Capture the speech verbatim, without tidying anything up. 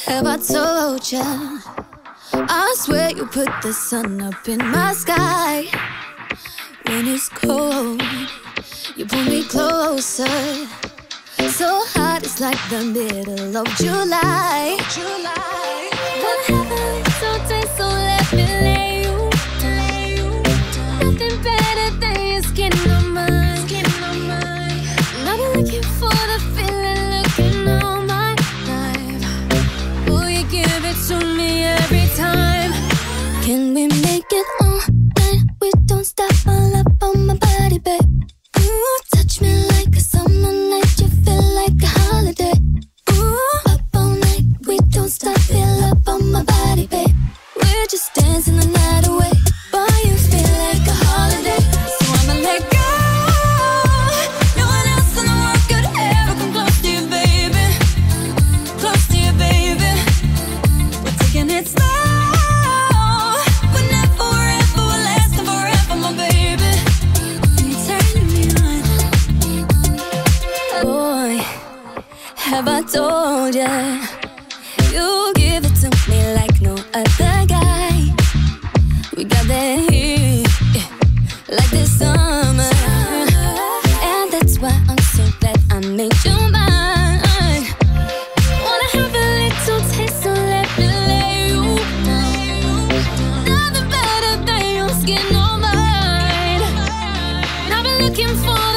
Have I told ya? I swear you put the sun up in my sky. When it's cold, you pull me closer. So hot, it's like the middle of July. July. But heaven so taste, so let me lay you. Lay you. Nothing better than your skin on mine. Skin on mine. And I've been looking for the feeling, looking all my life. Will you give it to me every time? Can we make it all night? We don't stop, all up on my body, babe. Ooh, touch me like a summer night. You feel like a holiday. Ooh, up all night. We don't stop, feel up on my body, babe. We're just dancing the night away. Boy, you feel like a holiday. So I'ma let go. No one else in the world could ever come close to you, baby. Close to you, baby. We're taking it slow. Have I told ya? You give it to me like no other guy. We got that heat, yeah, like this summer. And that's why I'm so glad I made you mine. Wanna have a little taste, so let me lay you. Nothing better than your skin on mine. I've been looking for